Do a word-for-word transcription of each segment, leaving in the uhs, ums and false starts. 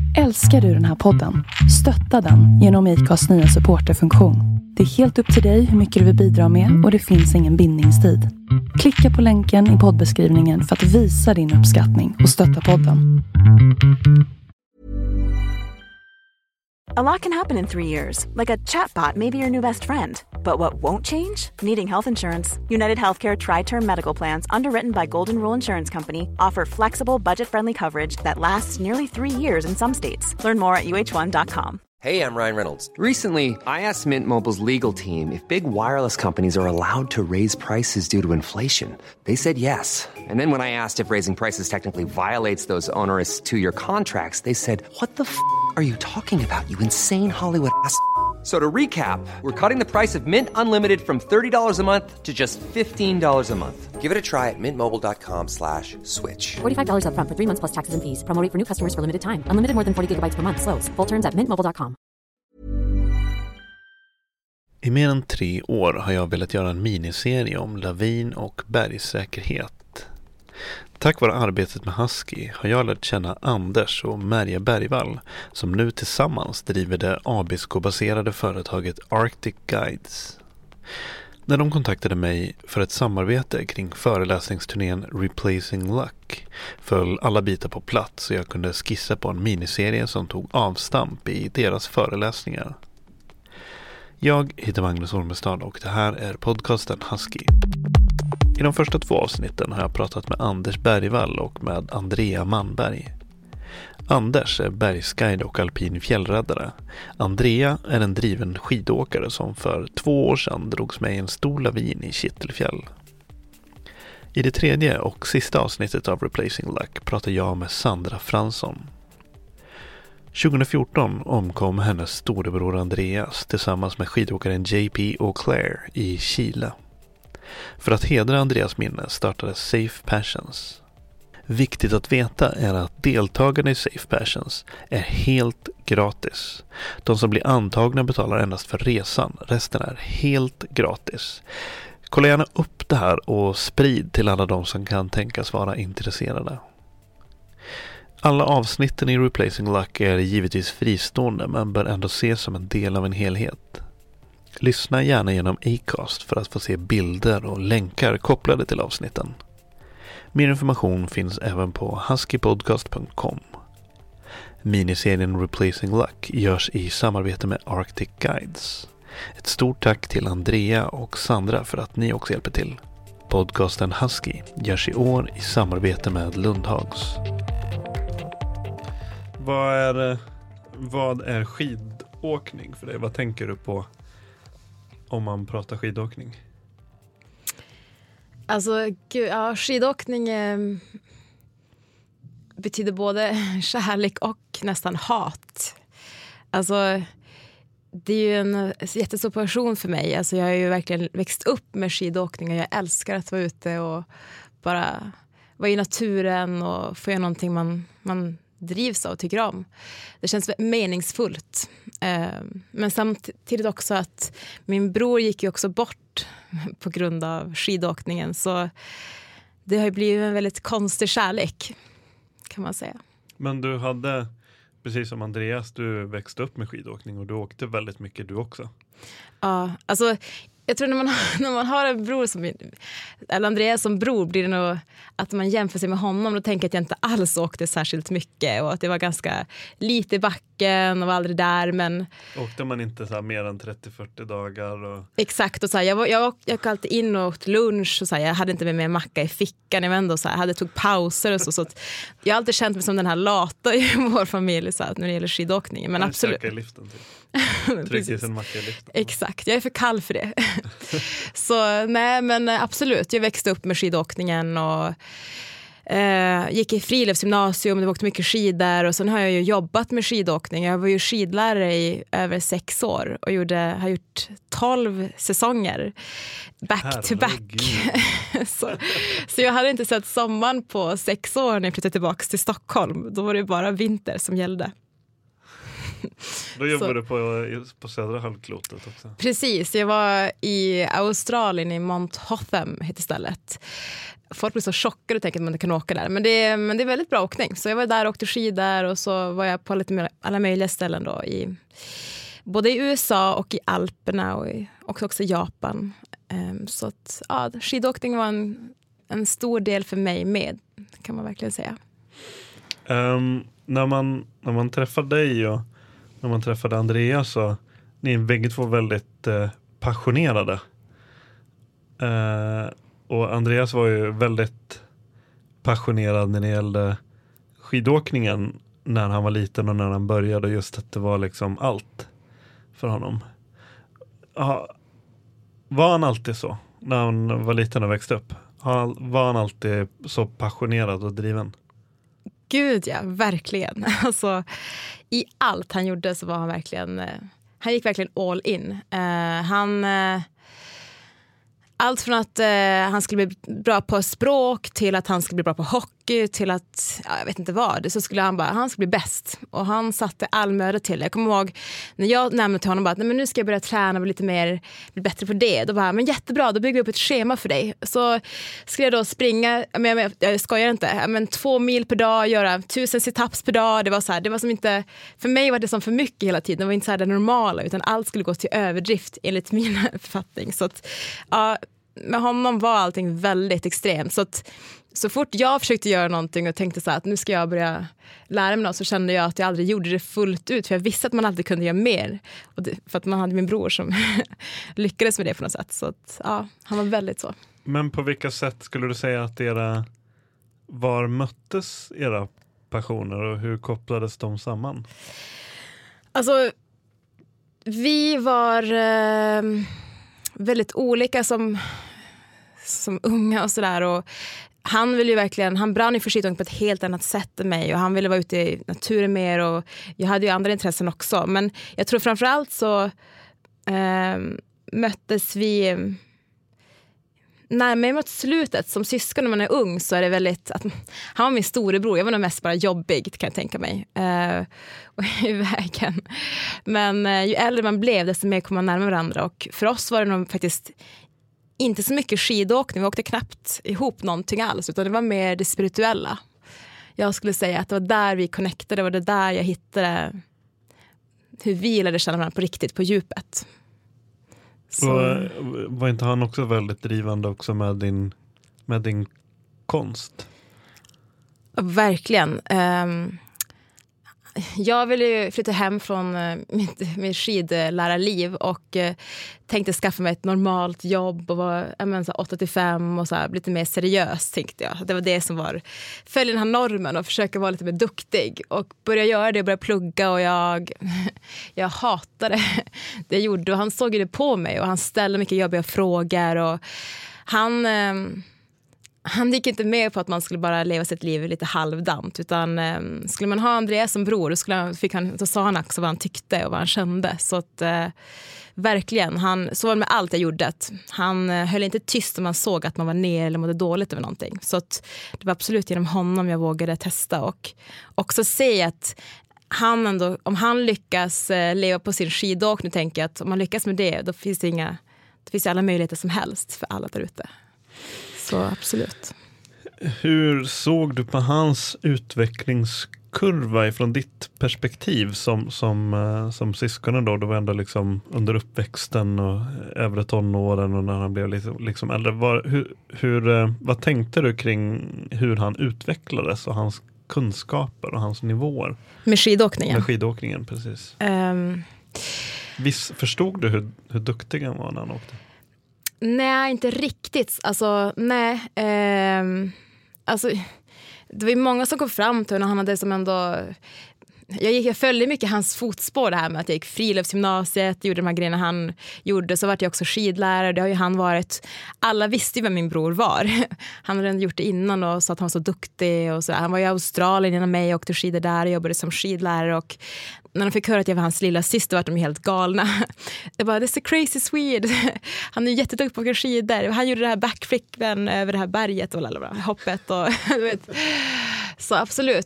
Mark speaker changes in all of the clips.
Speaker 1: Älskar du den här podden? Stötta den genom Acast nya supporterfunktion. Det är helt upp till dig hur mycket du vill bidra med och det finns ingen bindningstid. Klicka på länken i poddbeskrivningen för att visa din uppskattning och stötta podden.
Speaker 2: A lot can happen in three years, like a chatbot may be your new best friend. But what won't change? Needing health insurance. United Healthcare Tri-Term Medical Plans, underwritten by Golden Rule Insurance Company, offer flexible, budget-friendly coverage that lasts nearly three years in some states. Learn more at U H one dot com.
Speaker 3: Hey, I'm Ryan Reynolds. Recently, I asked Mint Mobile's legal team if big wireless companies are allowed to raise prices due to inflation. They said yes. And then when I asked if raising prices technically violates those onerous two-year contracts, they said, what the f*** are you talking about, you insane Hollywood ass f- So to recap, we're cutting the price of Mint Unlimited from thirty dollars a month to just fifteen dollars a month. Give it a try at mintmobile.com slash switch.
Speaker 4: forty-five dollars up front for three months plus taxes and fees. Promo rate for new customers for limited time. Unlimited more than forty gigabytes per month. Slows full terms at mint mobile dot com.
Speaker 5: I mer än tre år har jag velat göra en miniserie om lavin- och bergsäkerhet. Tack vare arbetet med Husky har jag lärt känna Anders och Merja Bergvall som nu tillsammans driver det Abisko-baserade företaget Arctic Guides. När de kontaktade mig för ett samarbete kring föreläsningsturnén Replacing Luck föll alla bitar på plats så jag kunde skissa på en miniserie som tog avstamp i deras föreläsningar. Jag heter Magnus Ormestad och det här är podcasten Husky. I de första två avsnitten har jag pratat med Anders Bergvall och med Andrea Manberg. Anders är bergsguide och alpin fjällräddare. Andrea är en driven skidåkare som för två år sedan drogs med i en stor lavin i Kittelfjäll. I det tredje och sista avsnittet av Replacing Luck pratar jag med Sandra Fransson. tjugo fjorton omkom hennes storebror Andreas tillsammans med skidåkaren J P Auclair i Chile. För att hedra Andreas minne startades Safe Passions. Viktigt att veta är att deltagarna i Safe Passions är helt gratis. De som blir antagna betalar endast för resan. Resten är helt gratis. Kolla gärna upp det här och sprid till alla de som kan tänkas vara intresserade. Alla avsnitten i Replacing Luck är givetvis fristående men bör ändå ses som en del av en helhet. Lyssna gärna genom Acast för att få se bilder och länkar kopplade till avsnitten. Mer information finns även på huskypodcast punkt com. Miniserien Replacing Luck görs i samarbete med Arctic Guides. Ett stort tack till Andrea och Sandra för att ni också hjälper till. Podcasten Husky görs i år i samarbete med Lundhags. Vad är, vad är skidåkning för dig? Vad tänker du på om man pratar skidåkning?
Speaker 6: Alltså, gud, ja, skidåkning eh, betyder både kärlek och nästan hat. Alltså, det är ju en jättestor passion för mig. Alltså, jag har ju verkligen växt upp med skidåkning och jag älskar att vara ute och bara vara i naturen och få göra någonting man, man drivs av och tycker om. Det känns meningsfullt. Men samtidigt också att min bror gick ju också bort på grund av skidåkningen. Så det har ju blivit en väldigt konstig kärlek, kan man säga.
Speaker 5: Men du hade, precis som Andreas, du växte upp med skidåkning och du åkte väldigt mycket du också.
Speaker 6: Ja, alltså jag tror när man, när man har en bror som, eller Andreas som bror, blir det nog att man jämför sig med honom och tänker att jag inte alls åkte särskilt mycket och att det var ganska lite i backen och var aldrig där, men
Speaker 5: åkte man inte så här mer än trettio till fyrtio dagar och...
Speaker 6: Exakt, och så här, jag, var, jag, jag gick alltid in och åt lunch och så här, jag hade inte med mig en macka i fickan, jag, ändå, så här, jag hade tog pauser och så, så att jag har alltid känt mig som den här lata i vår familj så här, när det gäller skidåkningen, men absolut.
Speaker 5: I liften, typ. Tryggis en macka i liften.
Speaker 6: Exakt, jag är för kall för det. Så nej, men absolut, jag växte upp med skidåkningen och eh, gick i friluftsgymnasium, det åkte mycket skidor och sen har jag ju jobbat med skidåkning. Jag var ju skidlärare i över sex år och gjorde, har gjort tolv säsonger back Herregud. to back. så, så jag hade inte sett sommaren på sex år när jag flyttade tillbaka till Stockholm. Då var det bara vinter som gällde.
Speaker 5: Då jobbar du på, på södra halvklotet också.
Speaker 6: Precis, jag var i Australien i Mount Hotham heter stället. Folk blir så chockade och tänker att man inte kan åka där. Men det, är, men det är väldigt bra åkning. Så jag var där och åkte skidor och så var jag på lite mer, alla möjliga ställen då. I, både i U S A och i Alperna och i, också, också Japan. Um, så att ja, skidåkning var en, en stor del för mig med, kan man verkligen säga.
Speaker 5: Um, när, man, när man träffade dig och när man träffade Andreas så ni är bägge två väldigt eh, passionerade. Uh, och Andreas var ju väldigt passionerad när det gällde skidåkningen när han var liten och när han började, just att det var liksom allt för honom. Uh, var han alltid så när han var liten och växte upp? Var han alltid så passionerad och driven?
Speaker 6: Gud ja, verkligen. Alltså, i allt han gjorde så var han verkligen, han gick verkligen all in. Uh, han, uh, allt från att uh, han skulle bli bra på språk till att han skulle bli bra på hockey till att, ja, jag vet inte vad, så skulle han bara, han skulle bli bäst. Och han satte all möda till det. Jag kommer ihåg när jag nämnde till honom bara, nej, men nu ska jag börja träna och bli lite mer, bli bättre på det. Då bara, men jättebra, då bygger vi upp ett schema för dig. Så skulle jag då springa, men jag, jag skojar inte, men två mil per dag, göra tusen situps per dag. Det var så här, det var som inte, för mig var det som för mycket hela tiden. Det var inte så här det normala, utan allt skulle gå till överdrift enligt min författning. Så att, ja, med honom var allting väldigt extremt. Så att så fort jag försökte göra någonting och tänkte så här att nu ska jag börja lära mig något, så kände jag att jag aldrig gjorde det fullt ut. För jag visste att man alltid kunde göra mer. Och det, för att man hade min bror som lyckades med det på något sätt. Så att, ja, han var väldigt så.
Speaker 5: Men på vilka sätt skulle du säga att era, var möttes era passioner och hur kopplades de samman?
Speaker 6: Alltså, vi var eh, väldigt olika som, som unga och sådär. Och han ville ju verkligen, han brann ju för skidåkning på ett helt annat sätt än mig. Och han ville vara ute i naturen mer. Och jag hade ju andra intressen också. Men jag tror framförallt så eh, möttes vi närmare mot slutet. Som syskon när man är ung så är det väldigt, att, han var min storebror. Jag var nog mest bara jobbig, kan jag tänka mig. Eh, och i vägen. Men eh, ju äldre man blev, desto mer kom man närmare varandra. Och för oss var det nog faktiskt inte så mycket skidåkning. Vi åkte knappt ihop någonting alls. Utan det var mer det spirituella. Jag skulle säga att det var där vi connectade. Det var det där jag hittade hur vi lärde känna varandra på riktigt, på djupet. Så.
Speaker 5: Och var inte han också väldigt drivande också med din, med din konst?
Speaker 6: Verkligen. Um, jag ville ju flytta hem från uh, mitt, mitt skidlärarliv och uh, tänkte skaffa mig ett normalt jobb och vara jag så åtta till fem och så här, lite mer seriös, tänkte jag. Det var det som var, följa den här normen och försöka vara lite mer duktig. Och börja göra det och börja plugga och jag, jag hatade det jag gjorde. Och han såg ju det på mig och han ställde mycket jobbiga frågor och han... Um, Han gick inte med på att man skulle bara leva sitt liv lite halvdant, utan eh, skulle man ha Andreas som bror, då, skulle han, fick han, då sa han också vad han tyckte och vad han kände. Så att eh, verkligen, han, så var det med allt jag gjorde. Att han eh, höll inte tyst om man såg att man var ner eller mådde dåligt över någonting. Så att det var absolut genom honom jag vågade testa och också se att han ändå, om han lyckas eh, leva på sin skidåkning, tänker jag att om man lyckas med det, då finns det inga, då finns det alla möjligheter som helst för alla där ute. Så absolut.
Speaker 5: Hur såg du på hans utvecklingskurva ifrån ditt perspektiv som, som, som syskonen då? Det var ändå liksom under uppväxten och övre tonåren och när han blev liksom, liksom äldre. Var, hur, hur, vad tänkte du kring hur han utvecklades och hans kunskaper och hans nivåer?
Speaker 6: Med skidåkningen?
Speaker 5: Med skidåkningen, precis. Um... Visst, förstod du hur, hur duktig han var när han åkte?
Speaker 6: Nej, inte riktigt. Alltså, nej. Eh, alltså, det var ju många som kom fram till när han hade som ändå... Jag, gick, jag följde mycket hans fotspår, det här med att jag gick friluftsgymnasiet, gjorde de här grejerna han gjorde. Så var jag också skidlärare, det har ju han varit. Alla visste ju vem min bror var. Han hade redan gjort det innan och sa att han var så duktig. Och så. Han var i Australien innan mig och åkte skidor där och jobbade som skidlärare. Och när de fick höra att jag var hans lilla syster var de helt galna. Jag bara, this is a crazy Swede. Han är ju jätteduktig på att åka skidor. Han gjorde det här backflippen över det här berget och lalala, hoppet. Och, du vet. Så absolut.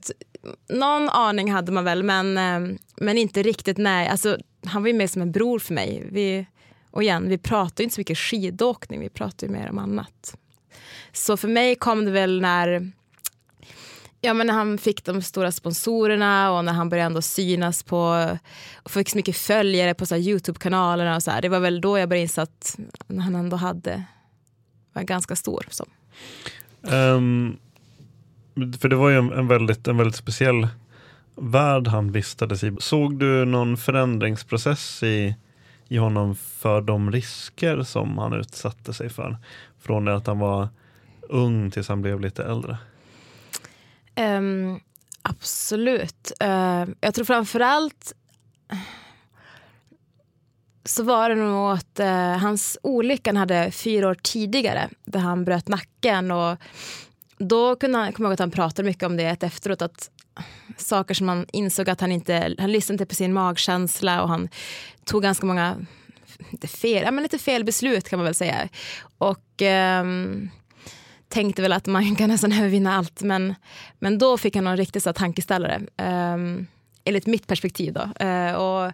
Speaker 6: någon aning hade man väl, men, men inte riktigt, nej. Alltså, han var ju mer som en bror för mig. Vi, och igen, vi pratade inte så mycket skidåkning, vi pratade ju mer om annat. Så för mig kom det väl när, ja, men när han fick de stora sponsorerna och när han började ändå synas på och fick så mycket följare på så här YouTube-kanalerna och så här. Det var väl då jag började inse att han ändå hade, var ganska stor. Så.
Speaker 5: Um, för det var ju en, en, väldigt, en väldigt speciell värld han vistades i. Såg du någon förändringsprocess i, i honom för de risker som han utsatte sig för? Från det att han var ung tills han blev lite äldre.
Speaker 6: Um, absolut. Uh, jag tror framförallt så var det nog att uh, hans olyckan hade fyra år tidigare där han bröt nacken, och då kunde han, kom jag ihåg att han pratade mycket om det efteråt, att saker som han insåg att han inte, han lyssnade inte på sin magkänsla och han tog ganska många lite fel, ja, men lite fel beslut kan man väl säga, och um, tänkte väl att man kan nästan övervinna allt, men, men då fick han en riktigt så tankeställare um, enligt mitt perspektiv då, uh, och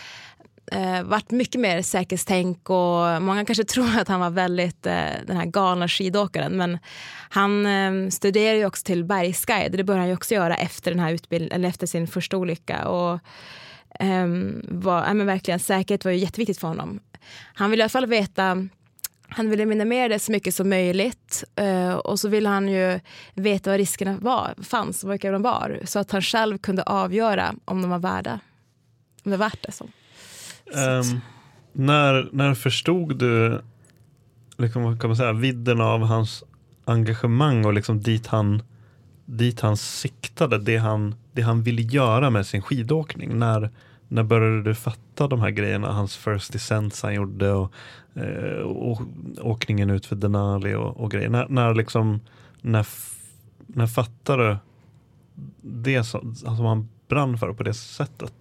Speaker 6: uh, vart mycket mer säkerhetstänk, och många kanske tror att han var väldigt uh, den här galna skidåkaren, men han um, studerade ju också till bergsguide. Det började han ju också göra efter den här utbildningen, eller efter sin första olycka, och um, var, ja, men verkligen säkerhet var ju jätteviktigt för honom. Han ville i alla fall veta, han ville minimera det så mycket som möjligt, uh, och så ville han ju veta vad riskerna var, fanns, vad de var, så att han själv kunde avgöra om de var värda, om det var värt det. Så.
Speaker 5: Um, när, när förstod du liksom, vad kan man säga, vidden av hans engagemang och liksom dit han, dit han siktade, det han, det han ville göra med sin skidåkning? När, när började du fatta de här grejerna, hans first descents han gjorde och, eh, och åkningen ut för Denali och, och grejer? När, när liksom, när, när fattade du det som, som han brann för på det sättet?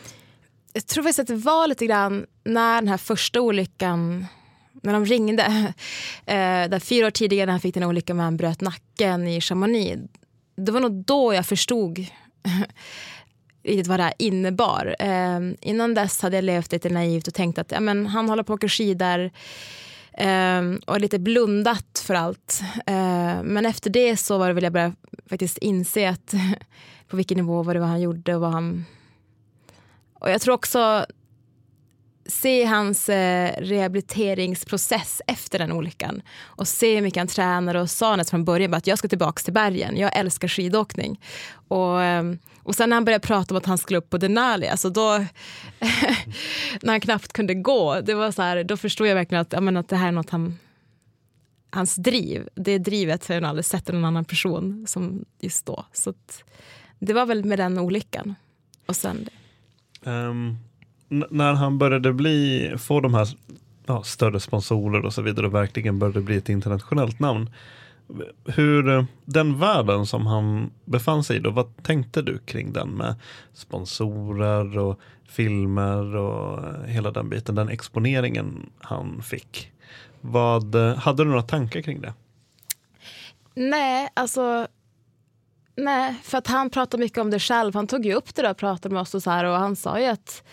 Speaker 6: Jag tror faktiskt att det var lite grann när den här första olyckan, när de ringde, eh, där fyra år tidigare när han fick den olyckan med han bröt nacken i Chamonix. Det var nog då jag förstod riktigt vad det här innebar. Eh, innan dess hade jag levt lite naivt och tänkt att ja, men han håller på att åka skidor eh, och lite blundat för allt. Eh, men efter det så var det väl jag började faktiskt inse att på vilken nivå var det vad han gjorde och vad han... Och jag tror också se hans eh, rehabiliteringsprocess efter den olyckan och se hur mycket han tränar, och sa nästan från början att jag ska tillbaka till bergen, jag älskar skidåkning, och, eh, och sen när han började prata om att han skulle upp på Denali, alltså då när han knappt kunde gå, det var så här, då förstod jag verkligen att, jag menar, att det här är något han, hans driv, det drivet har jag aldrig sett en annan person som just då, så att, det var väl med den olyckan och sen det.
Speaker 5: Um, n- när han började bli, få de här ja, större sponsorer och så vidare och verkligen började bli ett internationellt namn, hur den världen som han befann sig i då, vad tänkte du kring den med sponsorer och filmer och hela den biten, den exponeringen han fick? Vad, hade du några tankar kring det?
Speaker 6: Nej, alltså nej, för att han pratade mycket om det själv. Han tog ju upp det där och pratade med oss och så här, och han sa ju att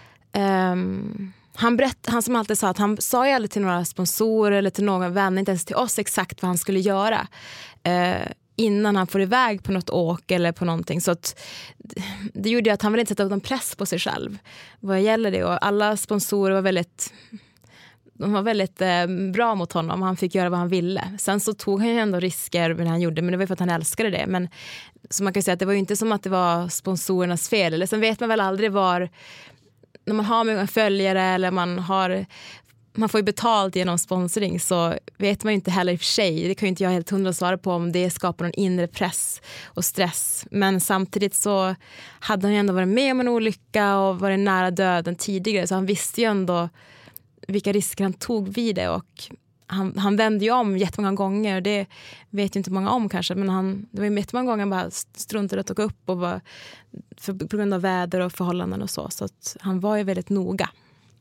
Speaker 6: um, han, berätt, han som alltid sa att han sa ju aldrig till några sponsorer eller till någon vän, inte ens till oss exakt vad han skulle göra uh, innan han får iväg på något åk eller på någonting, så att det gjorde ju att han ville inte sätta upp någon press på sig själv vad gäller det, och alla sponsorer var väldigt de var väldigt eh, bra mot honom. Han fick göra vad han ville. Sen så tog han ju ändå risker med det han gjorde, men det var för att han älskade det. Men så man kan säga att det var ju inte som att det var sponsorernas fel. Eller sen vet man väl aldrig var, när man har många följare eller man har, man får ju betalt genom sponsring, så vet man ju inte heller i och för sig. Det kan ju inte jag helt hundra svara på om det skapar någon inre press och stress. Men samtidigt så hade han ju ändå varit med om en olycka och varit nära döden tidigare, så han visste ju ändå vilka risker han tog vid det, och han, han vände ju om jättemånga gånger, det vet ju inte många om kanske, men han, det var ju jättemånga gånger han bara struntade att åka upp och var, för, på grund av väder och förhållanden och så, så att han var ju väldigt noga.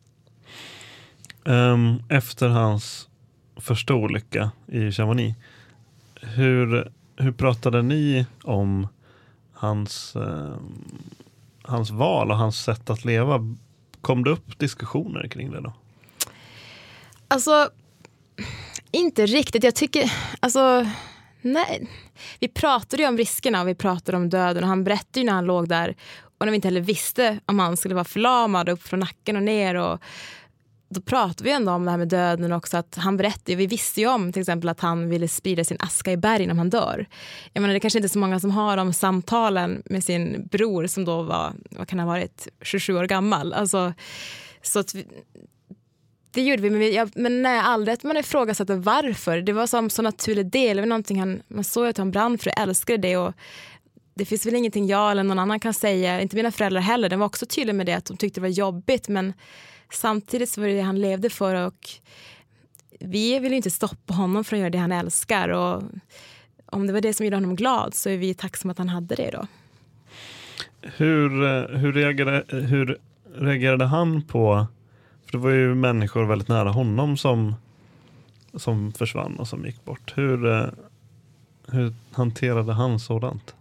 Speaker 5: Um, efter hans första olycka i Chamonix, hur, hur pratade ni om hans, eh, hans val och hans sätt att leva. Kom det upp diskussioner kring det då?
Speaker 6: Alltså, inte riktigt. Jag tycker, alltså, nej. Vi pratade ju om riskerna och vi pratade om döden och han berättade ju när han låg där och när vi inte heller visste om han skulle vara förlamad upp från nacken och ner och då pratade vi ändå om det här med döden också, att han berättade, vi visste ju om till exempel att han ville sprida sin aska i bergen om han dör. Jag menar, det kanske inte är så många som har de samtalen med sin bror som då var, vad kan ha varit, tjugosju år gammal. Alltså, så att vi, det gjorde vi, men, vi, jag, men nej, aldrig att man ifrågasatte varför. Det var som så naturlig del, det var någonting han, man såg att han brann för, älskade det och det finns väl ingenting jag eller någon annan kan säga, inte mina föräldrar heller, den var också tydlig med det att de tyckte det var jobbigt, men samtidigt så var det det han levde för och vi vill ju inte stoppa honom från att göra det han älskar och om det var det som gjorde honom glad så är vi tacksamma att han hade det då.
Speaker 5: Hur, hur, reagerade, hur reagerade han på, för det var ju människor väldigt nära honom som, som försvann och som gick bort. Hur, hur hanterade han sådant?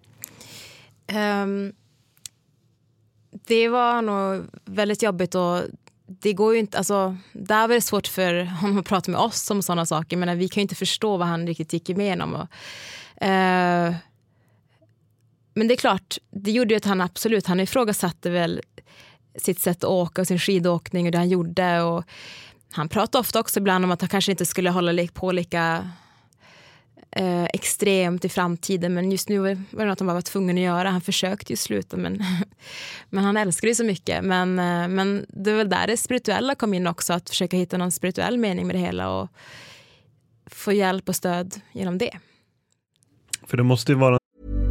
Speaker 6: Um, det var nog väldigt jobbigt och det går ju inte, alltså där var det svårt för honom att prata med oss om sådana saker, men vi kan ju inte förstå vad han riktigt gick igenom och, uh, men det är klart, det gjorde ju att han absolut, han ifrågasatte väl sitt sätt att åka och sin skidåkning och det han gjorde och han pratade ofta också ibland om att han kanske inte skulle hålla på lika eh, extremt i framtiden, men just nu var det något han bara var tvungen att göra. Han försökte ju sluta, men, men han älskade ju så mycket. Men, eh, men det var väl där det spirituella kom in också, att försöka hitta någon spirituell mening med det hela och få hjälp och stöd genom det.
Speaker 5: För det måste ju vara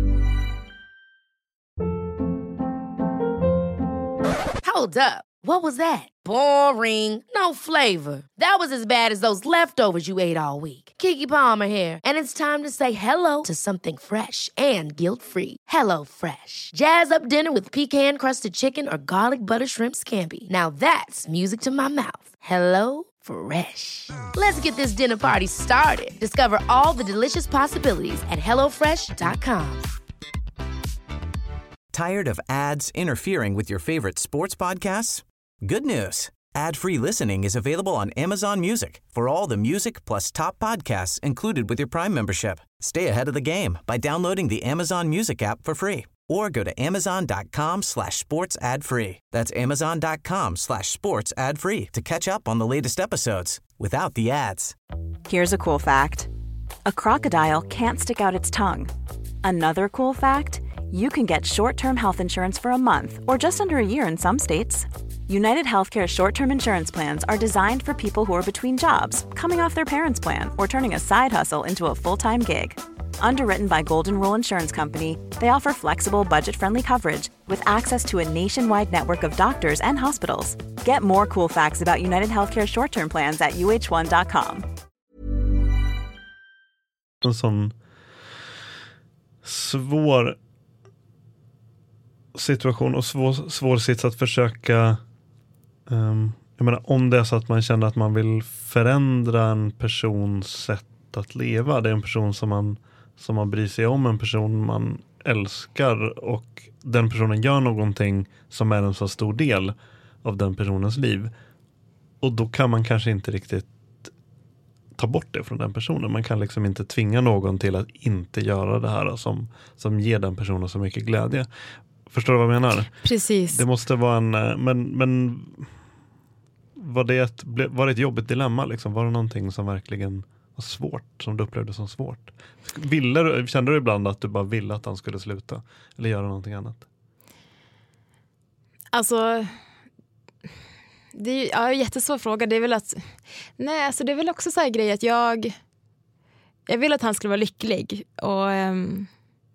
Speaker 7: Hold up. What was that? Boring. No flavor. That was as bad as those leftovers you ate all week. Keke Palmer here, and it's time to say hello to something fresh and guilt-free. Hello Fresh. Jazz up dinner with pecan-crusted chicken or garlic butter shrimp scampi. Now that's music to my mouth. Hello Fresh. Let's get this dinner party started. Discover all the delicious possibilities at hello fresh dot com.
Speaker 8: Tired of ads interfering with your favorite sports podcasts? Good news. Ad-free listening is available on Amazon Music for all the music plus top podcasts included with your Prime membership. Stay ahead of the game by downloading the Amazon Music app for free or go to amazon.com slash sports ad free. That's amazon.com slash sports ad free to catch up on the latest episodes without the ads.
Speaker 2: Here's a cool fact. A crocodile can't stick out its tongue. Another cool fact, you can get short-term health insurance for a month or just under a year in some states. United Healthcare short-term insurance plans are designed for people who are between jobs, coming off their parents' plan, or turning a side hustle into a full-time gig. Underwritten by Golden Rule Insurance Company, they offer flexible, budget-friendly coverage with access to a nationwide network of doctors and hospitals. Get more cool facts about United Healthcare short-term plans at u h one dot com.
Speaker 5: En sån svår situation och svår, svår sits att försöka um, jag menar, om det är så att man känner att man vill förändra en persons sätt att leva, det är en person som man, som man bryr sig om, en person man älskar och den personen gör någonting som är en så stor del av den personens liv, och då kan man kanske inte riktigt ta bort det från den personen. Man kan liksom inte tvinga någon till att inte göra det här som, som ger den personen så mycket glädje. Förstår du vad jag menar?
Speaker 6: Precis.
Speaker 5: Det måste vara en, men, men var det ett, var det ett jobbigt dilemma liksom? Var det någonting som verkligen var svårt, som du upplevde som svårt? Ville du, kände du ibland att du bara ville att han skulle sluta eller göra någonting annat?
Speaker 6: Alltså, det är ju ja, en jättesvår fråga. Det är väl att, nej, alltså det är väl också så här grej att jag jag vill att han skulle vara lycklig och um,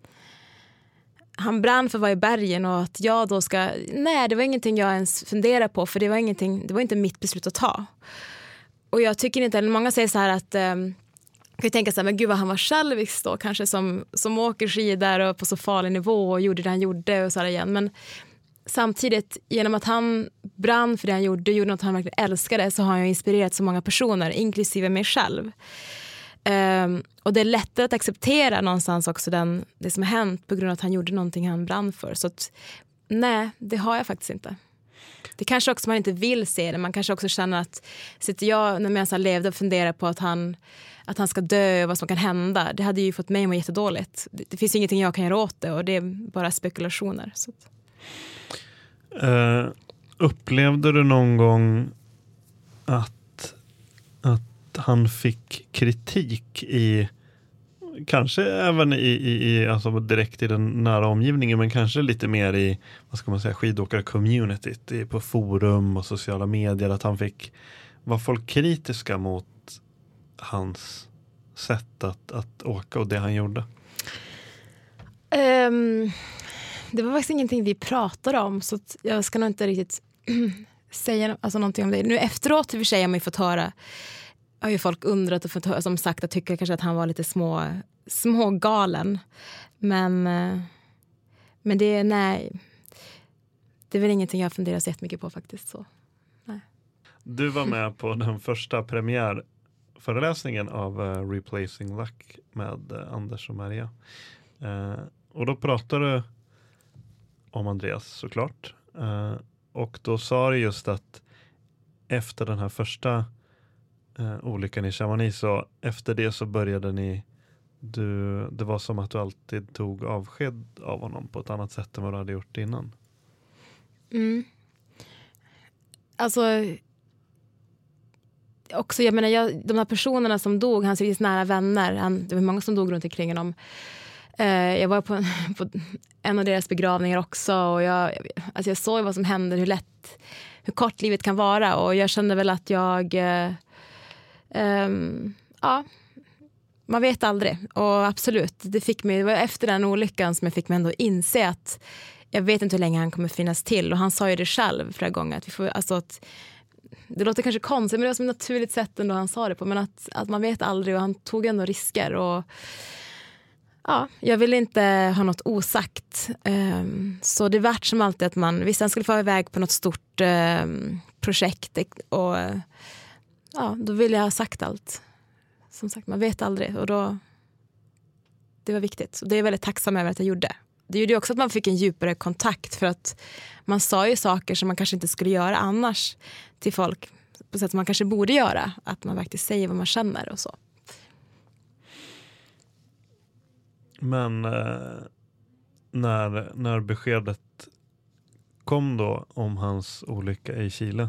Speaker 6: han brann för att vara i bergen och att jag då ska, nej, det var ingenting jag ens funderade på, för det var ingenting, det var inte mitt beslut att ta. Och jag tycker inte, många säger så här att um, jag kan tänka så här, men gud vad han var självisk då, kanske som, som åker skidor och på så farlig nivå och gjorde det han gjorde och så här igen, men samtidigt, genom att han brann för det han gjorde, gjorde något han verkligen älskade, så har jag inspirerat så många personer, inklusive mig själv. Um, och det är lättare att acceptera någonstans också den, det som har hänt på grund av att han gjorde någonting han brann för. Så att, nej, det har jag faktiskt inte. Det kanske också man inte vill se det. Man kanske också känner att sitter jag när jag levde och funderar på att han, att han ska dö och vad som kan hända. Det hade ju fått mig att må jättedåligt. Det, det finns ingenting jag kan göra åt det och det är bara spekulationer. Så att.
Speaker 5: Uh, upplevde du någon gång att, att han fick kritik i kanske även i, i, i alltså direkt i den nära omgivningen, men kanske lite mer i, vad ska man säga, skidåkare-communityt, på forum och sociala medier, att han fick, var folk kritiska mot hans sätt att, att åka och det han gjorde?
Speaker 6: Um, det var faktiskt ingenting vi pratade om, så att jag ska nog inte riktigt säga alltså någonting om det. Nu efteråt i och för sig har man fått höra, har ju folk undrat och fått höra, som sagt, att tycker kanske att han var lite små, små galen. Men, men det är, nej, det är väl ingenting jag funderar så jättemycket på faktiskt. Så, nej.
Speaker 5: Du var med på den första premiärföreläsningen av uh, Replacing Luck med uh, Anders och Maria. Uh, och då pratade du om Andreas såklart. Uh, och då sa du just att efter den här första Uh, olyckan i Chamonix, så efter det så började ni du, det var som att du alltid tog avsked av honom på ett annat sätt än vad du hade gjort innan.
Speaker 6: Mm. Alltså också, jag menar jag, de här personerna som dog, hans riktigt nära vänner, han, det var många som dog runt omkring honom. Uh, jag var på, på en av deras begravningar också och jag, alltså jag såg vad som hände, hur lätt, hur kort livet kan vara, och jag kände väl att jag uh, Um, ja, man vet aldrig. Och absolut, det fick mig, det var efter den olyckan som jag fick mig ändå inse att jag vet inte hur länge han kommer finnas till. Och han sa ju det själv flera gånger att vi får, alltså att, det låter kanske konstigt, men det var som ett naturligt sätt ändå han sa det på, men att, att man vet aldrig, och han tog ändå risker. Och ja, jag vill inte ha något osagt. Um, så det vart som alltid att man, visst han skulle få iväg på något stort um, projekt och ja, då vill jag ha sagt allt. Som sagt, man vet aldrig. Och då, det var viktigt. Och det är jag väldigt tacksam över att jag gjorde. Det gjorde ju också att man fick en djupare kontakt. För att man sa ju saker som man kanske inte skulle göra annars till folk. På sätt som man kanske borde göra. Att man faktiskt säger vad man känner och så.
Speaker 5: Men eh, när, när beskedet kom då om hans olycka i Chile,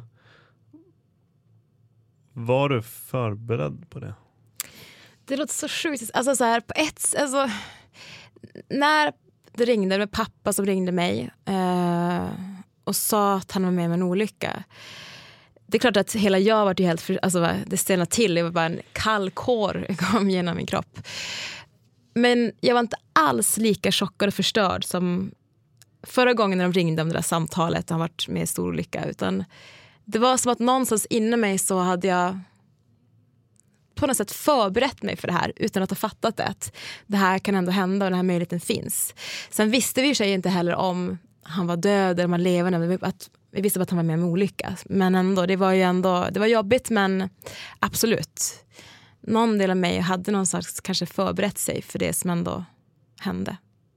Speaker 5: var du förberedd på det?
Speaker 6: Det låter så sjukt. Alltså så här, på ett, alltså, när det ringde med pappa som ringde mig eh, och sa att han var med om en olycka. Det är klart att hela jag var ju helt, för, alltså det stelnade till. Det var bara en kall kår kom genom min kropp. Men jag var inte alls lika chockad och förstörd som förra gången när de ringde om det där samtalet. Han varit med i stor olycka, utan det var som att någonstans inne mig så hade jag på något sätt förberett mig för det här utan att ha fattat det. Att det här kan ändå hända och den här möjligheten finns. Sen visste vi ju sig inte heller om han var död eller om han levande. Att vi visste att han var med om olycka. Men ändå, det var ju ändå, det var jobbigt, men absolut. Någon del av mig hade någonstans kanske förberett sig för det som ändå hände.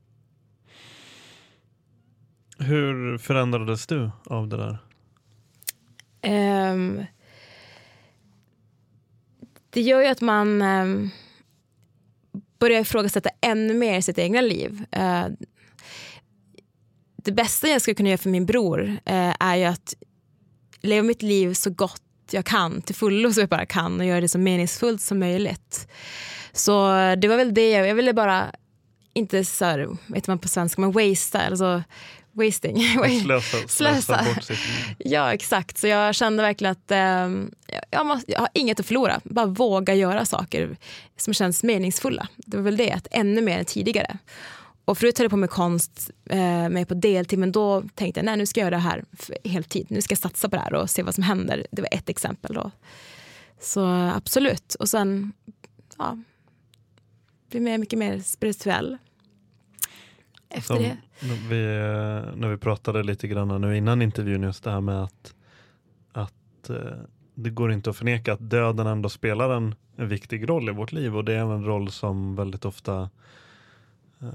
Speaker 5: Hur förändrades du av det där?
Speaker 6: Um, det gör ju att man um, börjar ifrågasätta ännu mer sitt egna liv. Uh, det bästa jag skulle kunna göra för min bror uh, är ju att leva mitt liv så gott jag kan, till fullo så jag bara kan, och göra det så meningsfullt som möjligt. Så det var väl det jag, jag ville bara inte så här, vet man på svenska, men wastea, alltså wasting.
Speaker 5: Slösa, slösa bort sitt liv.
Speaker 6: Ja, exakt. Så jag kände verkligen att eh, jag, måste, jag har inget att förlora. Bara våga göra saker som känns meningsfulla. Det var väl det, att ännu mer än tidigare. Och förut höll jag på med konst eh, med på deltid, men då tänkte jag, nej, nu ska jag göra det här för heltid. Nu ska jag satsa på det här och se vad som händer. Det var ett exempel då. Så absolut. Och sen, ja, blir mer, mycket mer spirituell. Efter
Speaker 5: Som,
Speaker 6: det.
Speaker 5: När vi, när vi pratade lite grann nu innan intervjun, just det här med att, att det går inte att förneka att döden ändå spelar en, en viktig roll i vårt liv. Och det är en roll som väldigt ofta eh,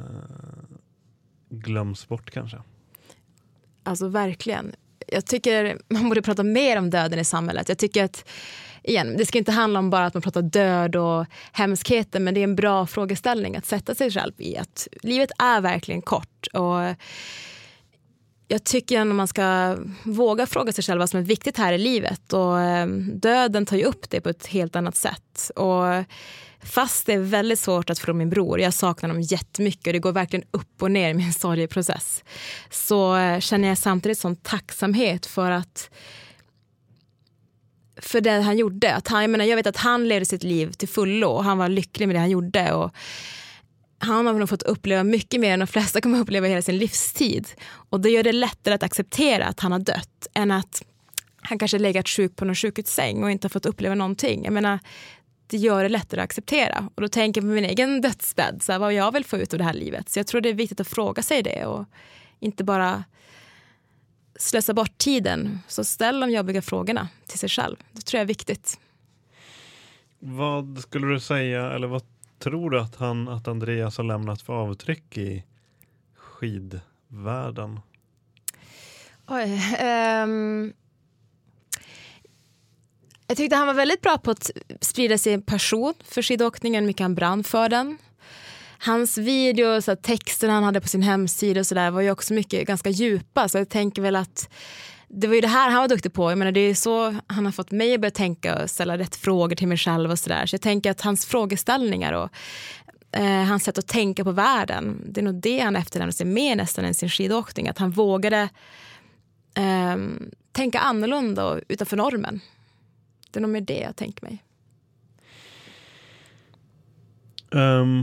Speaker 5: glöms bort kanske.
Speaker 6: Alltså verkligen. Jag tycker man borde prata mer om döden i samhället. Jag tycker att, igen, det ska inte handla om bara att man pratar död och hemskheter, men det är en bra frågeställning att sätta sig själv i. Att livet är verkligen kort, och jag tycker att man ska våga fråga sig själv vad som är viktigt här i livet, och döden tar ju upp det på ett helt annat sätt. Och fast det är väldigt svårt att få min bror, jag saknar honom jättemycket och det går verkligen upp och ner i min sorgeprocess, så känner jag samtidigt sån tacksamhet för att för det han gjorde. Att han, jag, menar, jag vet att han levde sitt liv till fullo och han var lycklig med det han gjorde, och han har nog fått uppleva mycket mer än de flesta kommer uppleva hela sin livstid, och det gör det lättare att acceptera att han har dött än att han kanske legat sjuk på någon sjukhussäng och inte har fått uppleva någonting. Jag menar, det gör det lättare att acceptera. Och då tänker jag på min egen dödsbädd, så här, vad jag vill få ut av det här livet. Så jag tror det är viktigt att fråga sig det och inte bara slösa bort tiden. Så ställ de jobbiga frågorna till sig själv. Det tror jag är viktigt.
Speaker 5: Vad skulle du säga, eller vad tror du att, han, att Andreas har lämnat för avtryck i skidvärlden?
Speaker 6: Oj, um... Jag tyckte han var väldigt bra på att sprida sin passion för skidåkningen, mycket han brann för den. Hans videos och texten han hade på sin hemsida och så där var ju också mycket ganska djupa, så jag tänker väl att det var ju det här han var duktig på. Jag menar, det är så han har fått mig att börja tänka och ställa rätt frågor till mig själv och så där. Så jag tänker att hans frågeställningar och eh, hans sätt att tänka på världen, det är nog det han efterlämnar sig mer nästan än sin skidåkning, att han vågade eh, tänka annorlunda och utanför normen. Det är nog med det jag tänker mig.
Speaker 5: Um,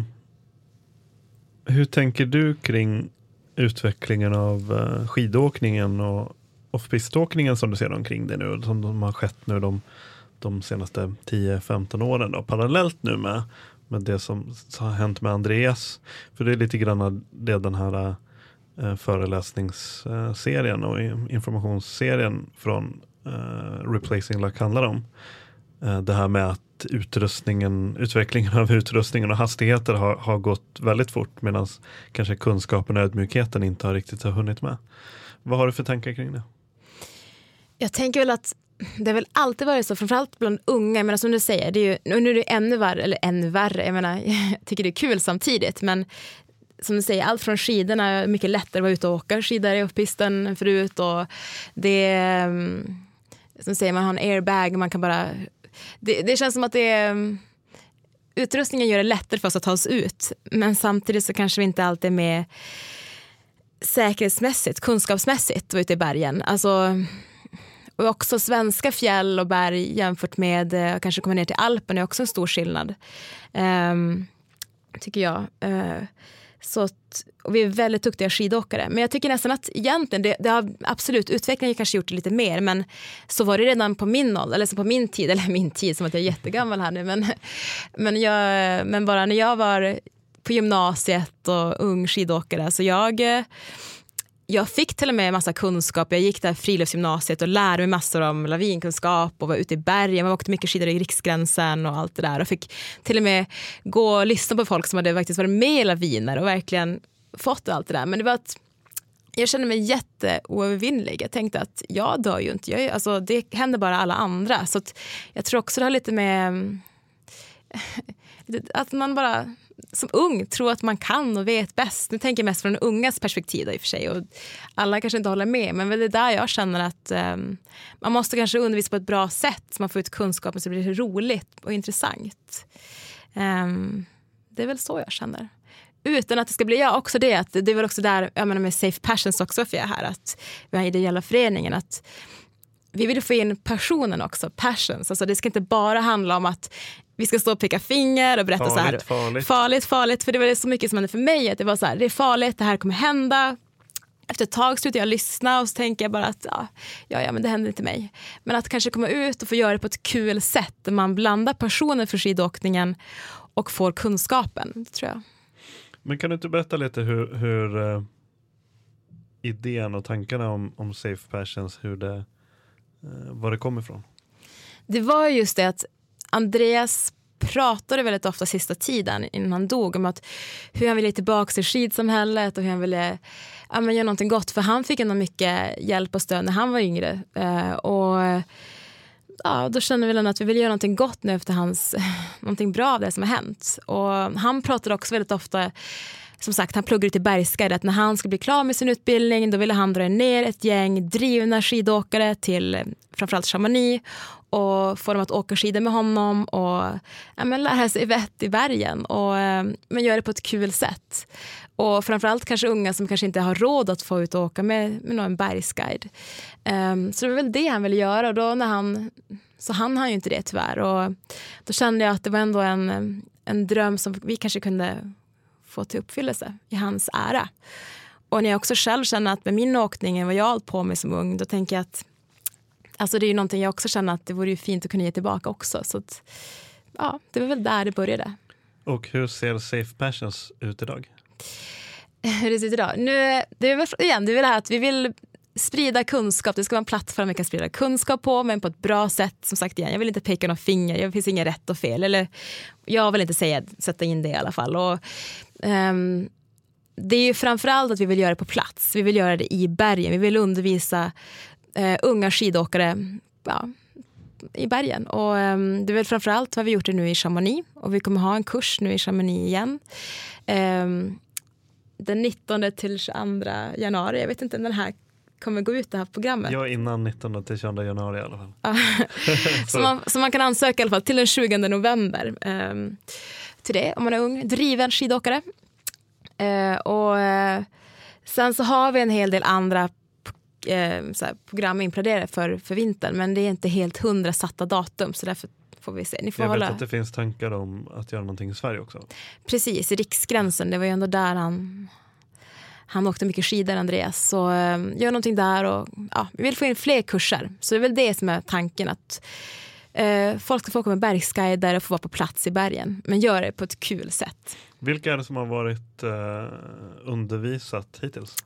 Speaker 5: hur tänker du kring utvecklingen av uh, skidåkningen och off-piståkningen som du ser omkring det nu, som de har skett nu de, de senaste tio femton åren då, parallellt nu med, med det som har hänt med Andreas? För det är lite grann det den här uh, föreläsningsserien och informationsserien från Uh, Replacing Luck handlar om. Uh, det här med att utrustningen, utvecklingen av utrustningen och hastigheter har, har gått väldigt fort, medan kanske kunskapen och ödmjukheten inte har riktigt har hunnit med. Vad har du för tankar kring det?
Speaker 6: Jag tänker väl att det har väl alltid varit så, framförallt bland unga, men som du säger, det är ju, nu är det ännu värre, eller ännu värre, jag menar, jag tycker det är kul samtidigt, men som du säger, allt från skidorna är mycket lättare att vara ute och åka skidor i uppisten än förut, och det är, som du säger, man har en airbag, man kan bara, det, det känns som att det är, utrustningen gör det lättare för oss att ta oss ut, men samtidigt så kanske vi inte alltid är med säkerhetsmässigt, kunskapsmässigt ute i bergen. Alltså, och också svenska fjäll och berg jämfört med uh, kanske komma ner till Alpen är också en stor skillnad, um, tycker jag. Uh, så att, och vi är väldigt duktiga skidåkare, men jag tycker nästan att egentligen det, det har absolut, utvecklingen har kanske gjort det lite mer, men så var det redan på min ålder, eller så på min tid, eller min tid som att jag är jättegammal här nu, men, men, jag, men bara när jag var på gymnasiet och ung skidåkare, så jag jag fick till och med massa kunskap. Jag gick där friluftsgymnasiet och lärde mig massor om lavinkunskap och var ute i bergen. Jag åkte mycket skidor i Riksgränsen och allt det där, och fick till och med gå och lyssna på folk som hade faktiskt varit med i laviner och verkligen fått allt det där. Men det var att jag kände mig jätteoövervinnlig. Jag tänkte att jag dör ju inte. Jag, alltså, det händer bara alla andra. Så att jag tror också det har lite med att man bara som ung tror att man kan och vet bäst. Nu tänker jag mest från en ungas perspektiv i och för sig, och alla kanske inte håller med, men väl det är där jag känner att um, man måste kanske undervisa på ett bra sätt så man får ut kunskapen så det blir roligt och intressant. Um, det är väl så jag känner. Utan att det ska bli, ja också det, att det är väl också där, jag menar med Safe Passions också, för jag här att vi har ideella föreningen, att vi vill få in passionen också, passions. Alltså det ska inte bara handla om att vi ska stå och peka finger och berätta
Speaker 5: farligt,
Speaker 6: så här.
Speaker 5: Farligt,
Speaker 6: farligt. Farligt, för det var så mycket som hände för mig. Att det var så här, det är farligt, det här kommer hända. Efter ett tag slutar jag lyssna och så tänker jag bara att ja, ja, ja men det händer inte mig. Men att kanske komma ut och få göra det på ett kul sätt, där man blandar passionen för skidåkningen och får kunskapen, det tror jag.
Speaker 5: Men kan du inte berätta lite hur, hur uh, idén och tankarna om, om Safe Passions, hur det, uh, var det kommer ifrån?
Speaker 6: Det var just det att Andreas pratade väldigt ofta sista tiden innan han dog om att hur han ville tillbaka till skidsamhället och hur han ville ja, men göra någonting gott. För han fick ändå mycket hjälp och stöd när han var yngre. Eh, och ja, då kände vi att vi vill göra någonting gott nu efter hans, någonting bra av det som har hänt. Och han pratade också väldigt ofta, som sagt, han pluggade till Bergsguide, att när han skulle bli klar med sin utbildning då ville han dra ner ett gäng drivna skidåkare till framförallt Chamonix och få dem att åka skidor med honom och ja, men lära sig vett i bergen och men göra det på ett kul sätt. Och framförallt kanske unga som kanske inte har råd att få ut och åka med, med någon bergsguide. Um, så det var väl det han ville göra och då när han så han har ju inte det tyvärr och då kände jag att det var ändå en, en dröm som vi kanske kunde få till uppfyllelse i hans ära. Och när jag också själv känner att med min åkning vad jag har hållit på med som ung, då tänker jag att alltså det är ju någonting jag också känner att det vore ju fint att kunna ge tillbaka också. Så att, ja, det var väl där det började.
Speaker 5: Och hur ser Safe Passions ut idag?
Speaker 6: Hur det ser ut idag? Nu, det är väl igen, det är väl det här att vi vill sprida kunskap. Det ska vara en plattform vi kan sprida kunskap på, men på ett bra sätt. Som sagt igen, jag vill inte peka några finger. Det finns inget rätt och fel. Eller jag vill inte säga, sätta in det i alla fall. Och, um, det är ju framförallt att vi vill göra det på plats. Vi vill göra det i bergen. Vi vill undervisa uh, unga skidåkare ja, i bergen. Och um, det är väl framförallt vad vi gjort det nu i Chamonix. Och vi kommer ha en kurs nu i Chamonix igen. Um, den nittonde till tjugoandra januari. Jag vet inte om den här kommer gå ut det här programmet.
Speaker 5: Ja, innan nittonde till tjugoandra januari i alla fall.
Speaker 6: så, man, så man kan ansöka i alla fall till den tjugonde november. Um, till det, om man är ung. Driven skidåkare. Uh, och uh, sen så har vi en hel del andra uh, så här, program inplanerade för, för vintern. Men det är inte helt hundra satta datum. Så därför får vi se. Ni får
Speaker 5: Jag
Speaker 6: hålla...
Speaker 5: vet att det finns tankar om att göra någonting i Sverige också.
Speaker 6: Precis, i Riksgränsen. Det var ju ändå där han... Han åkte mycket skidor, Andreas. Så um, gör någonting där. Och, ja, vi vill få in fler kurser. Så det är väl det som är tanken. Att uh, folk ska få åka med bergsguider och få vara på plats i bergen. Men gör det på ett kul sätt.
Speaker 5: Vilka är det som har varit uh, undervisat hittills?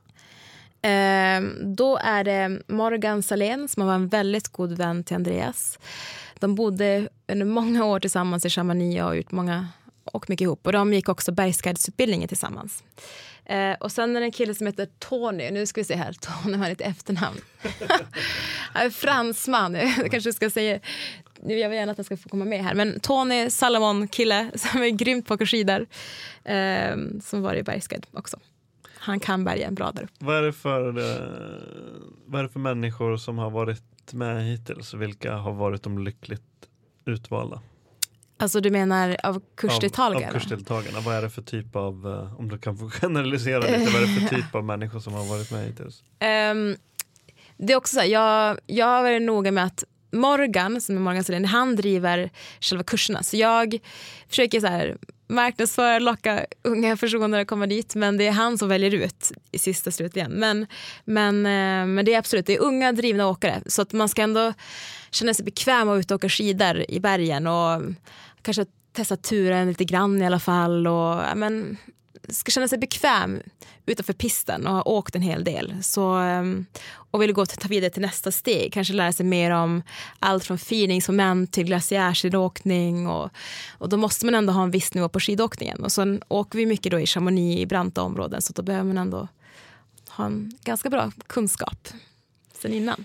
Speaker 6: Uh, då är det Morgan Salén som var en väldigt god vän till Andreas. De bodde under många år tillsammans i Chamonix och har gjort många och mycket ihop. Och de gick också bergsguidesutbildningen tillsammans. Eh, och sen är det en kille som heter Tony. Nu ska vi se här. Tony har ett efternamn. Han är fransman. Jag kanske ska säga... Jag vill gärna att han ska få komma med här. Men Tony Salomon, kille som är grymt på skidor. Eh, som var i bergsguide också. Han kan bergen bra där uppe.
Speaker 5: Vad är det för, eh, vad är det för människor som har varit med hittills? Vilka har varit de lyckligt utvalda?
Speaker 6: Alltså du menar av kursdeltagarna?
Speaker 5: Av, av kursdeltagarna. Vad är det för typ av, uh, om du kan få generalisera lite, vad är det för typ av människor som har varit med hittills? Um, det är också så här, jag, jag har varit noga med att Morgan, som är Morgan Salén, han driver själva kurserna. Så jag försöker så här marknadsföra, locka unga personer att komma dit. Men det är han som väljer ut i sista slutet igen. Men, men, men det är absolut, det är unga drivna åkare. Så att man ska ändå känna sig bekväm att ut och åka skidor i bergen. Och kanske testa turen lite grann i alla fall. Och ja, men ska känna sig bekväm utanför pisten och ha åkt en hel del. Så, och vill gå ta vidare till nästa steg. Kanske lära sig mer om allt från feedningsmoment till glaciärskidåkning. Och, och då måste man ändå ha en viss nivå på skidåkningen. Och sen åker vi mycket då i Chamonix i branta områden. Så då behöver man ändå ha en ganska bra kunskap sen innan.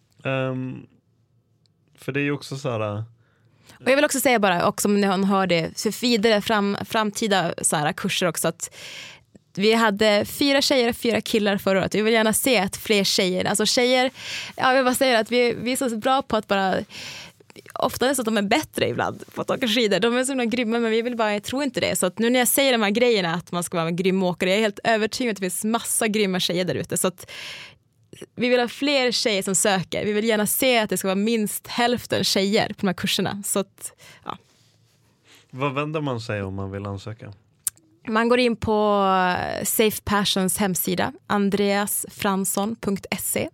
Speaker 5: Um, för det är ju också så här...
Speaker 6: Och jag vill också säga bara, också om ni hör det, för vidare fram, framtida så här, kurser också, att vi hade fyra tjejer och fyra killar förra året. Vi vill gärna se att fler tjejer, alltså tjejer, ja, jag vill bara säga att vi, vi är så bra på att bara, ofta är det så att de är bättre ibland på att åka skidor. De är så grymma, men vi vill bara, jag tror inte det. Så att nu när jag säger de här grejerna, att man ska vara en grym åkare, jag är helt övertygad att det finns massa grymma tjejer där ute. Så att vi vill ha fler tjejer som söker. Vi vill gärna se att det ska vara minst hälften tjejer på de här kurserna. Så att, ja.
Speaker 5: Vad vänder man sig om man vill ansöka?
Speaker 6: Man går in på Safe Passions hemsida, andreas fransson punkt se.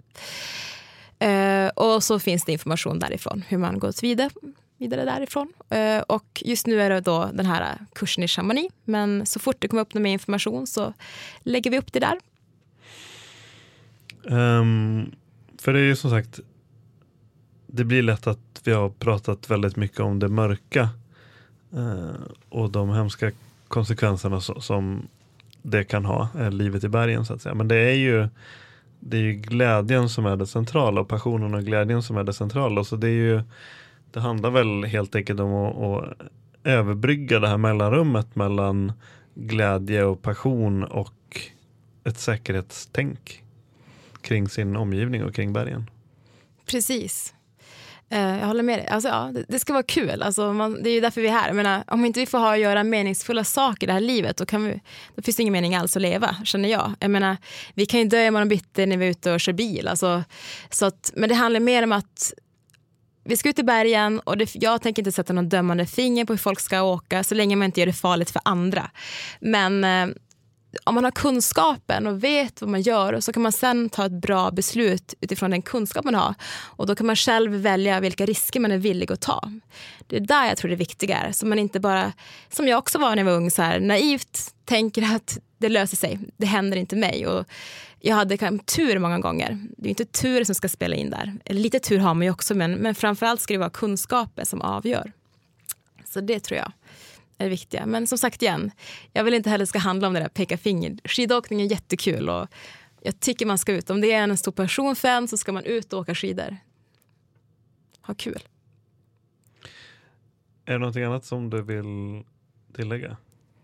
Speaker 6: Uh, och så finns det information därifrån hur man går vidare, vidare därifrån. Uh, och just nu är det då den här kursen i Chamonix. Men så fort det kommer upp någon mer information så lägger vi upp det där.
Speaker 5: Um, för det är ju som sagt, det blir lätt att vi har pratat väldigt mycket om det mörka eh, och de hemska konsekvenserna so- som det kan ha, eh, livet i bergen så att säga. Men det är ju det är ju glädjen som är det centrala och passionen och glädjen som är det centrala. Så det är ju, det handlar väl helt enkelt om att, att överbrygga det här mellanrummet mellan glädje och passion och ett säkerhetstänk kring sin omgivning och kring bergen.
Speaker 6: Precis. Jag håller med dig. Alltså, ja, det, det ska vara kul. Alltså, man, det är ju därför vi är här. Jag menar, om inte vi får ha att göra meningsfulla saker i det här livet, då, kan vi, då finns det ingen mening alls att leva, känner jag. Jag menar, vi kan ju dö imorgon bitti när vi är ute och kör bil. Alltså, så att, men det handlar mer om att vi ska ut i bergen och det, jag tänker inte sätta någon dömande finger på hur folk ska åka så länge man inte gör det farligt för andra. Men eh, om man har kunskapen och vet vad man gör, så kan man sen ta ett bra beslut utifrån den kunskap man har. Och då kan man själv välja vilka risker man är villig att ta. Det är där jag tror det viktiga är. Så man inte bara, som jag också var när jag var ung, så här, naivt tänker att det löser sig. Det händer inte mig. Och jag hade tur många gånger. Det är inte tur som ska spela in där. Eller lite tur har man ju också, men, men framförallt ska det vara kunskapen som avgör. Så det tror jag är viktiga. Men som sagt igen, jag vill inte heller ska handla om det där peka finger. Skidåkning är jättekul och jag tycker man ska ut. Om det är en stor person för en så ska man ut och åka skidor. Ha kul.
Speaker 5: Är det någonting annat som du vill tillägga?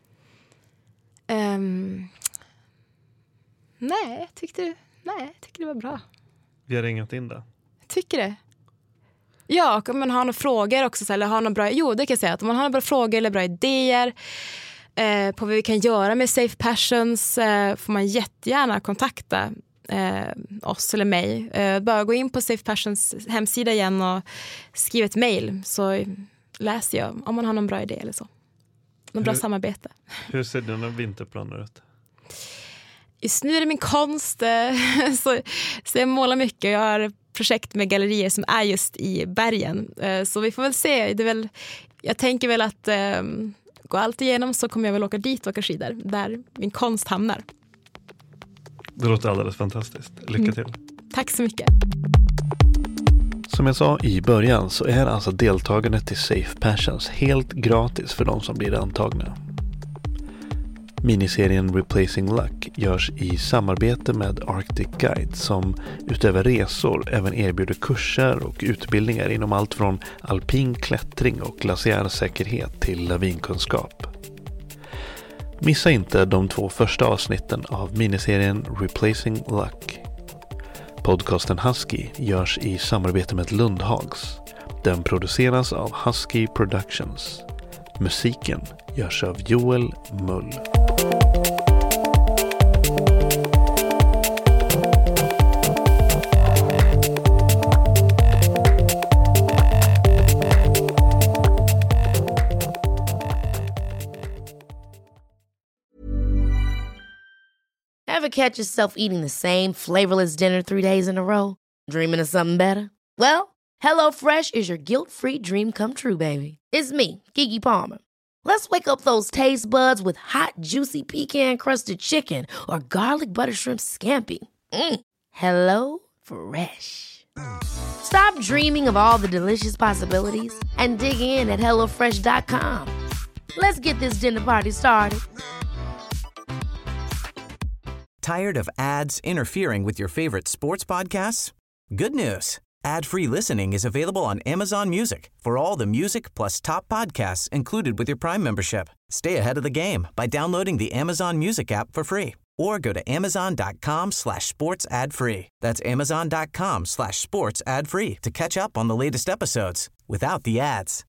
Speaker 6: Um, nej, jag tyckte, nej, jag tyckte det var bra.
Speaker 5: Vi har ringat in det.
Speaker 6: Jag tycker det. Ja, om man har några frågor också, så, eller har några bra, jo det kan jag säga, att om man har några bra frågor eller bra idéer eh, på vad vi kan göra med Safe Passions eh, får man jättegärna kontakta eh, oss eller mig. Eh, bara gå in på Safe Passions hemsida igen och skriva ett mejl, så läser jag om man har någon bra idé eller så. Någon bra
Speaker 5: hur,
Speaker 6: samarbete.
Speaker 5: Hur ser dina vinterplaner ut?
Speaker 6: Just nu är det min konst, så, så jag målar mycket. Jag har projekt med gallerier som är just i bergen. Så vi får väl se. Det är väl, jag tänker väl att um, gå allt igenom så kommer jag väl åka dit och åka skidor. Där min konst hamnar.
Speaker 5: Det låter alldeles fantastiskt. Lycka till.
Speaker 6: Mm. Tack så mycket.
Speaker 5: Som jag sa i början så är alltså deltagandet till Safe Passions helt gratis för de som blir antagna. Miniserien Replacing Luck görs i samarbete med Arctic Guide som utöver resor även erbjuder kurser och utbildningar inom allt från alpin klättring och glaciärsäkerhet till lavinkunskap. Missa inte de två första avsnitten av miniserien Replacing Luck. Podcasten Husky görs i samarbete med Lundhags. Den produceras av Husky Productions. Musiken görs av Joel Mull.
Speaker 7: Ever catch yourself eating the same flavorless dinner three days in a row? Dreaming of something better? Well, HelloFresh is your guilt-free dream come true, baby. It's me, Keke Palmer. Let's wake up those taste buds with hot, juicy pecan-crusted chicken or garlic butter shrimp scampi. Mm. Hello Fresh. Stop dreaming of all the delicious possibilities and dig in at hello fresh dot com. Let's get this dinner party started.
Speaker 8: Tired of ads interfering with your favorite sports podcasts? Good news. Ad-free listening is available on Amazon Music for all the music plus top podcasts included with your Prime membership. Stay ahead of the game by downloading the Amazon Music app for free or go to amazon.com slash sports ad free. That's amazon.com slash sports ad free to catch up on the latest episodes without the ads.